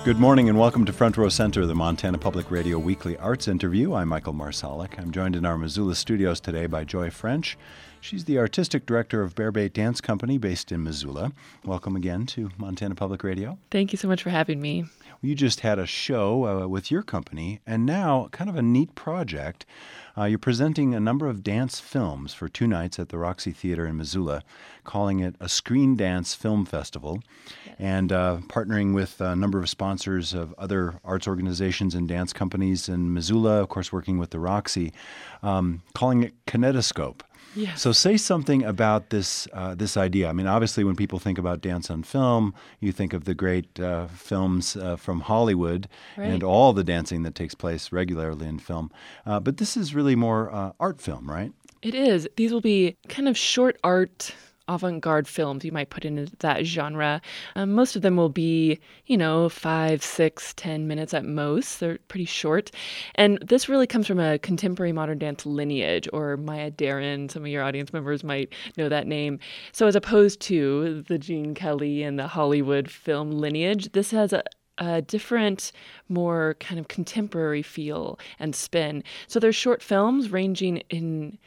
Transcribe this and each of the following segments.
Good morning and welcome to Front Row Center, the Montana Public Radio weekly arts interview. I'm Michael Marsalic. I'm joined in our Missoula studios today by Joy French. She's the artistic director of Bear Bait Dance Company based in Missoula. Welcome again to Montana Public Radio. Thank you so much for having me. You just had a show with your company, and now kind of a neat project. You're presenting a number of dance films for 2 nights at the Roxy Theater in Missoula, calling it a Screen Dance Film Festival, and partnering with a number of sponsors of other arts organizations and dance companies in Missoula, of course working with the Roxy, calling it Kinetoscope. Yes. So say something about this idea. I mean, obviously, when people think about dance on film, you think of the great films from Hollywood and all the dancing that takes place regularly in film. But this is really more art film, right? It is. These will be kind of short art, avant-garde films you might put into that genre. Most of them will be, 5, 6, 10 minutes at most. They're pretty short. And this really comes from a contemporary modern dance lineage, or Maya Deren. Some of your audience members might know that name. So as opposed to the Gene Kelly and the Hollywood film lineage, this has a different, more kind of contemporary feel and spin. So there's short films ranging in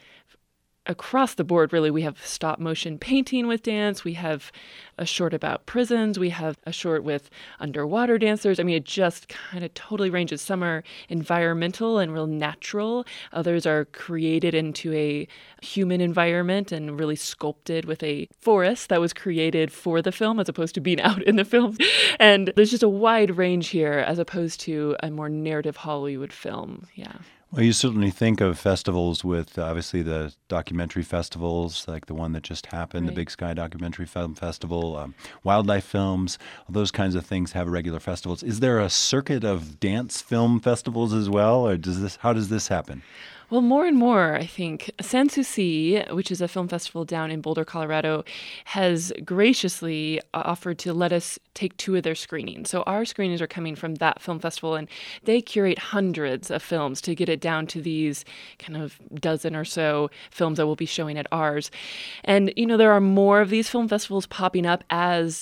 across the board, really. We have stop motion painting with dance. We have a short about prisons. We have a short with underwater dancers. I mean, it just kind of totally ranges. Some are environmental and real natural. Others are created into a human environment and really sculpted with a forest that was created for the film as opposed to being out in the film. And there's just a wide range here as opposed to a more narrative Hollywood film. Yeah. Well, you certainly think of festivals with, obviously, the documentary festivals, like the one that just happened, the Big Sky Documentary Film Festival, wildlife films, those kinds of things have regular festivals. Is there a circuit of dance film festivals as well, or how does this happen? Well, more and more, I think. Sans Souci, which is a film festival down in Boulder, Colorado, has graciously offered to let us take 2 of their screenings. So our screenings are coming from that film festival, and they curate hundreds of films to get it down to these kind of dozen or so films that we'll be showing at ours. And, there are more of these film festivals popping up as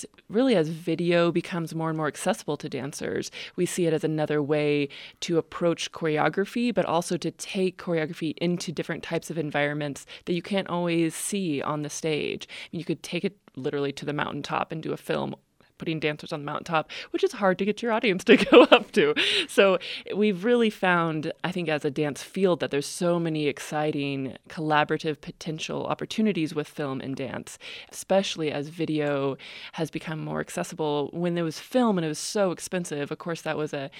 video becomes more and more accessible to dancers. We see it as another way to approach choreography, but also to take choreography into different types of environments that you can't always see on the stage. I mean, you could take it literally to the mountaintop and do a film putting dancers on the mountaintop, which is hard to get your audience to go up to. So we've really found, I think, as a dance field, that there's so many exciting collaborative potential opportunities with film and dance, especially as video has become more accessible. When there was film and it was so expensive, of course, that was a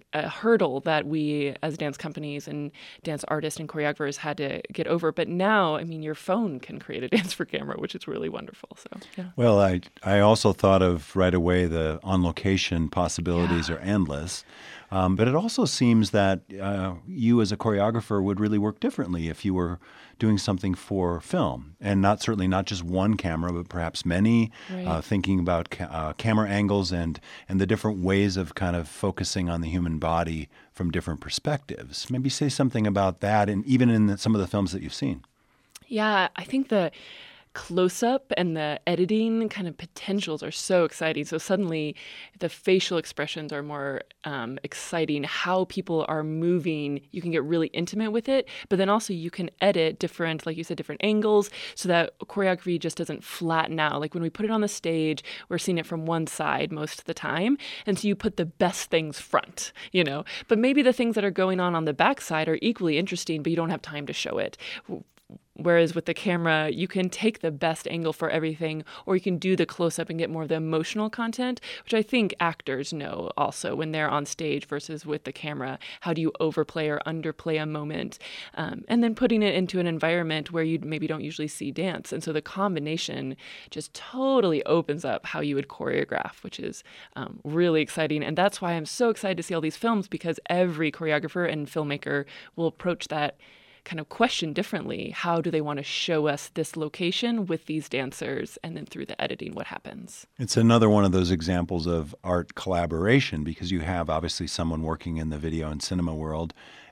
hurdle that we as dance companies and dance artists and choreographers had to get over. But now, I mean, your phone can create a dance for camera, which is really wonderful. So, yeah. Well, I also thought of right away the on-location possibilities are endless. But it also seems that you as a choreographer would really work differently if you were doing something for film, and certainly not just one camera, but perhaps many, thinking about camera angles and the different ways of kind of focusing on the human body from different perspectives. Maybe say something about that, and even in some of the films that you've seen. Yeah, I think the close-up and the editing kind of potentials are so exciting. So suddenly the facial expressions are more exciting. How people are moving, you can get really intimate with it, but then also you can edit different, like you said, different angles so that choreography just doesn't flatten out. Like when we put it on the stage, we're seeing it from one side most of the time. And so you put the best things front, but maybe the things that are going on the back side are equally interesting, but you don't have time to show it. Whereas with the camera, you can take the best angle for everything, or you can do the close-up and get more of the emotional content, which I think actors know also when they're on stage versus with the camera. How do you overplay or underplay a moment? And then putting it into an environment where you maybe don't usually see dance. And so the combination just totally opens up how you would choreograph, which is really exciting. And that's why I'm so excited to see all these films, because every choreographer and filmmaker will approach that kind of question differently. How do they want to show us this location with these dancers? And then through the editing, what happens? It's another one of those examples of art collaboration, because you have obviously someone working in the video and cinema world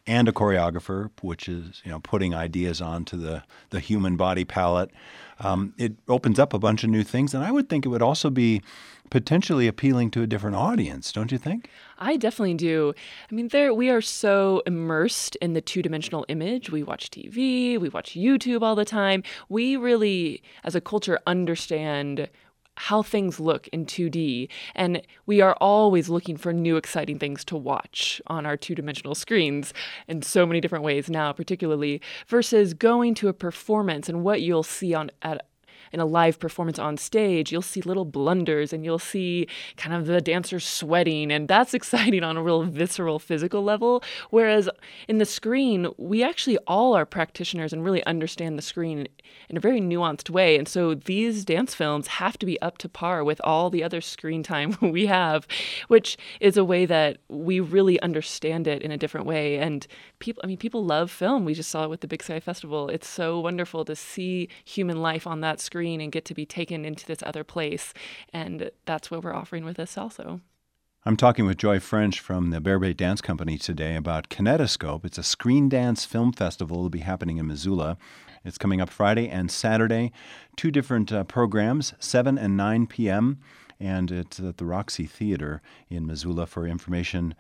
and a choreographer, which is, putting ideas onto the human body palette. It opens up a bunch of new things, and I would think it would also be potentially appealing to a different audience, don't you think? I definitely do. I mean, we are so immersed in the two-dimensional image. We watch TV, we watch YouTube all the time. We really, as a culture, understand how things look in 2D, and we are always looking for new exciting things to watch on our two-dimensional screens in so many different ways now, particularly, versus going to a performance and what you'll see in a live performance on stage. You'll see little blunders and you'll see kind of the dancers sweating, and that's exciting on a real visceral physical level. Whereas in the screen, we actually all are practitioners and really understand the screen in a very nuanced way. And so these dance films have to be up to par with all the other screen time we have, which is a way that we really understand it in a different way. And people love film. We just saw it with the Big Sky Festival. It's so wonderful to see human life on that screen and get to be taken into this other place. And that's what we're offering with this also. I'm talking with Joy French from the Bear Bait Dance Company today about Kinetoscope. It's a screen dance film festival. It'll be happening in Missoula. It's coming up Friday and Saturday. 2 different programs, 7 and 9 p.m., and it's at the Roxy Theater in Missoula. For information,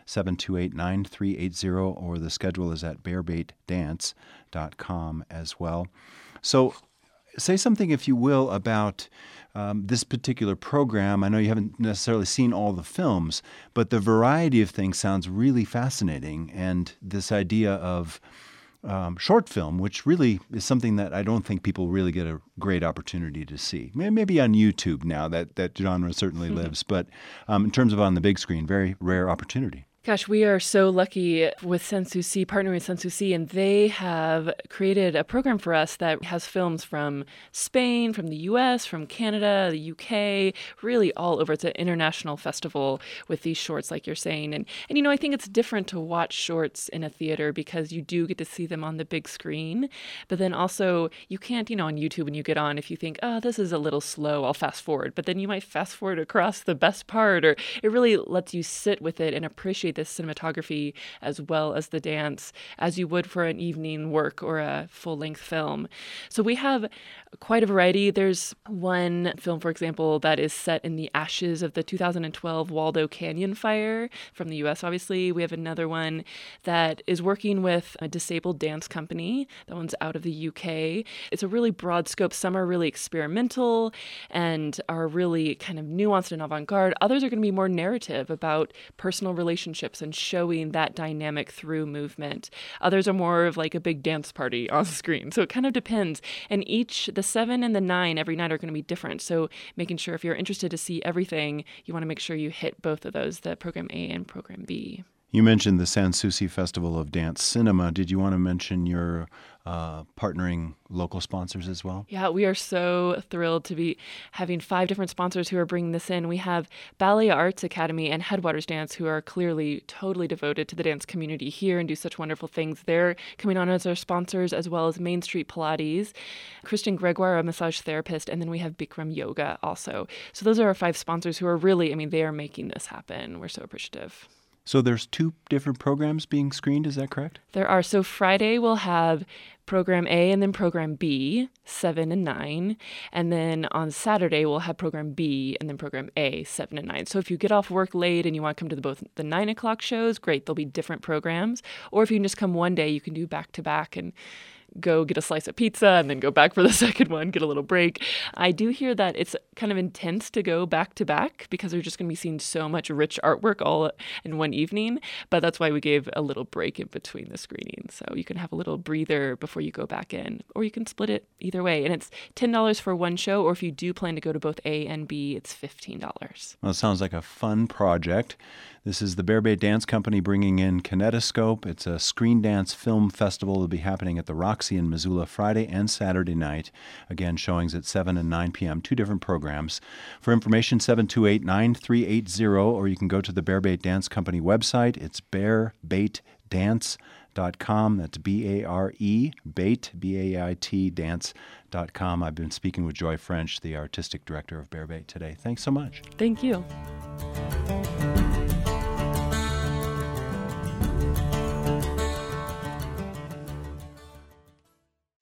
728-9380, or the schedule is at bearbaitdance.com as well. So say something, if you will, about this particular program. I know you haven't necessarily seen all the films, but the variety of things sounds really fascinating. And this idea of short film, which really is something that I don't think people really get a great opportunity to see. Maybe on YouTube now, that genre certainly lives. But in terms of on the big screen, very rare opportunity. Gosh, we are so lucky with Sanssouci, partnering with Sanssouci, and they have created a program for us that has films from Spain, from the US, from Canada, the UK, really all over. It's an international festival with these shorts, like you're saying. And I think it's different to watch shorts in a theater because you do get to see them on the big screen. But then also, you can't, on YouTube when you get on, if you think, oh, this is a little slow, I'll fast forward. But then you might fast forward across the best part, or it really lets you sit with it and appreciate this cinematography as well as the dance as you would for an evening work or a full-length film. So we have quite a variety. There's one film, for example, that is set in the ashes of the 2012 Waldo Canyon fire from the US, obviously. We have another one that is working with a disabled dance company. That one's out of the UK. It's a really broad scope. Some are really experimental and are really kind of nuanced and avant-garde. Others are going to be more narrative about personal relationships and showing that dynamic through movement. Others are more of like a big dance party on the screen. So it kind of depends. And the 7 and the 9 every night are going to be different. So making sure if you're interested to see everything, you want to make sure you hit both of those, the Program A and Program B. You mentioned the Sanssouci Festival of Dance Cinema. Did you want to mention your partnering local sponsors as well? Yeah, we are so thrilled to be having 5 different sponsors who are bringing this in. We have Ballet Arts Academy and Headwaters Dance, who are clearly totally devoted to the dance community here and do such wonderful things. They're coming on as our sponsors, as well as Main Street Pilates, Christian Gregoire, a massage therapist, and then we have Bikram Yoga also. So those are our 5 sponsors who are really, they are making this happen. We're so appreciative. So there's 2 different programs being screened, is that correct? There are. So Friday we'll have Program A and then Program B, 7 and 9. And then on Saturday we'll have Program B and then Program A, 7 and 9. So if you get off work late and you want to come to both the 9 o'clock shows, great, there'll be different programs. Or if you can just come one day, you can do back-to-back and go get a slice of pizza and then go back for the second one, get a little break. I do hear that it's kind of intense to go back to back because we're just going to be seeing so much rich artwork all in one evening. But that's why we gave a little break in between the screenings. So you can have a little breather before you go back in, or you can split it either way. And it's $10 for one show, or if you do plan to go to both A and B, it's $15. Well, it sounds like a fun project. This is the Bear Bait Dance Company bringing in Kinetoscope. It's a screen dance film festival. It'll be happening at the Roxy in Missoula Friday and Saturday night. Again, showings at 7 and 9 p.m., 2 different programs. For information, 728-9380, or you can go to the Bear Bait Dance Company website. It's bearbaitdance.com. That's B-A-R-E, bait, B-A-I-T, dance.com. I've been speaking with Joy French, the artistic director of Bear Bait today. Thanks so much. Thank you.